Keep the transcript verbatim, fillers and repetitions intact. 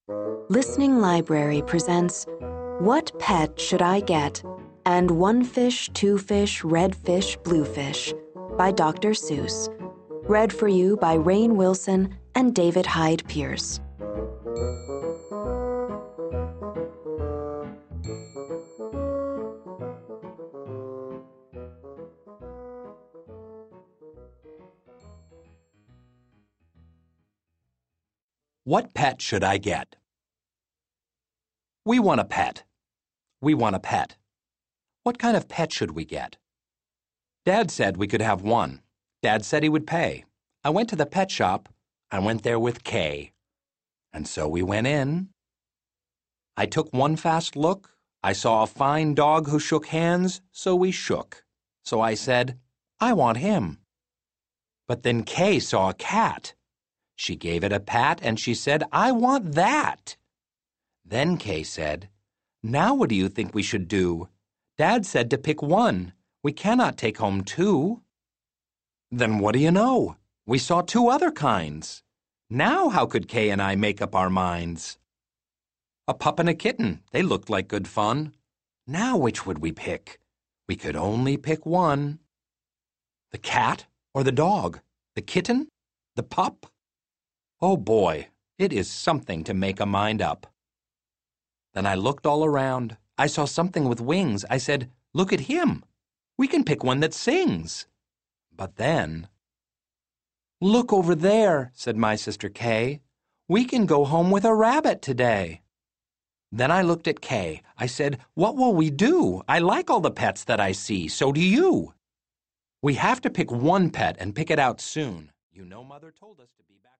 Listening Library presents What Pet Should I Get? And One Fish, Two Fish, Red Fish, Blue Fish by Doctor Seuss. Read for you by Rainn Wilson and David Hyde Pierce. What pet should I get? We want a pet. We want a pet. What kind of pet should we get? Dad said we could have one. Dad said he would pay. I went to the pet shop. I went there with Kay. And so we went in. I took one fast look. I saw a fine dog who shook hands, so we shook. So I said, I want him. But then Kay saw a cat. She gave it a pat and she said, I want that. Then Kay said, Now what do you think we should do? Dad said to pick one. We cannot take home two. Then what do you know? We saw two other kinds. Now how could Kay and I make up our minds? A pup and a kitten, they looked like good fun. Now which would we pick? We could only pick one. The cat or the dog? The kitten? The pup? Oh boy, it is something to make a mind up. Then I looked all around. I saw something with wings. I said, Look at him. We can pick one that sings. But then, Look over there, said my sister Kay. We can go home with a rabbit today. Then I looked at Kay. I said, What will we do? I like all the pets that I see. So do you. We have to pick one pet and pick it out soon. You know Mother told us to be back.